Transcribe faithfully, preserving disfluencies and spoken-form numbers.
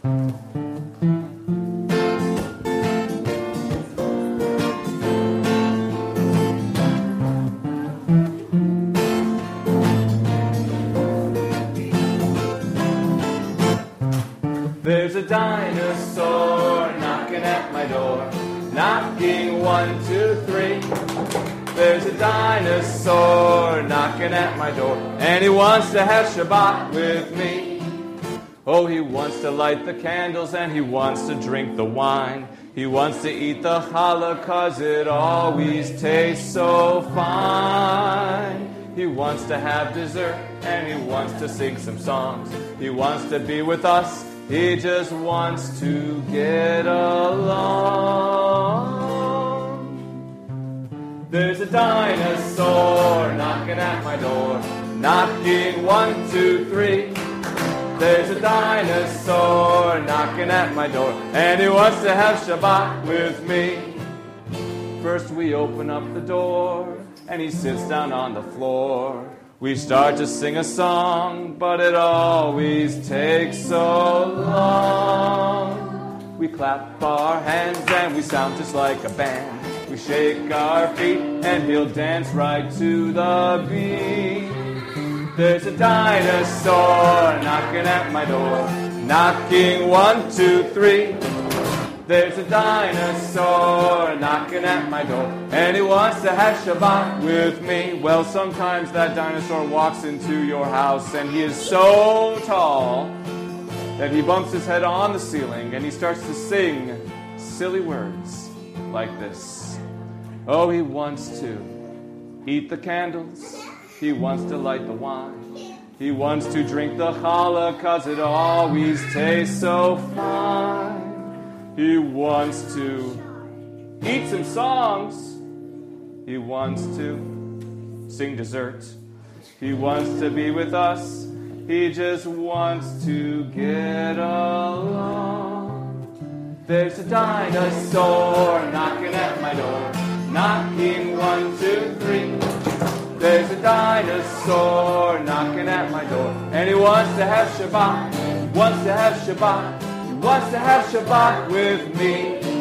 There's a dinosaur knocking at my door, knocking one, two, three. There's a dinosaur knocking at my door, and he wants to have Shabbat with me. Oh, he wants to light the candles, and he wants to drink the wine. He wants to eat the challah, 'cause it always tastes so fine. He wants to have dessert, and he wants to sing some songs. He wants to be with us. He just wants to get along. There's a dinosaur knocking at my door, knocking one, two, three. There's a dinosaur knocking at my door, and he wants to have Shabbat with me. First we open up the door, and he sits down on the floor. We start to sing a song, but it always takes so long. We clap our hands and we sound just like a band. We shake our feet and he'll dance right to the beat. There's a dinosaur knocking at my door, knocking one, two, three. There's a dinosaur knocking at my door, and he wants to have Shabbat with me. Well, sometimes that dinosaur walks into your house, and he is so tall that he bumps his head on the ceiling, and he starts to sing silly words like this. Oh, he wants to eat the candles. He wants to light the wine. He wants to drink the challah, 'cause it always tastes so fine. He wants to eat some songs. He wants to sing dessert. He wants to be with us. He just wants to get along. There's a dinosaur knocking at my door, knocking one, two, three. There's a dinosaur knocking at my door, and he wants to have Shabbat, wants to have Shabbat. Wants to have Shabbat with me.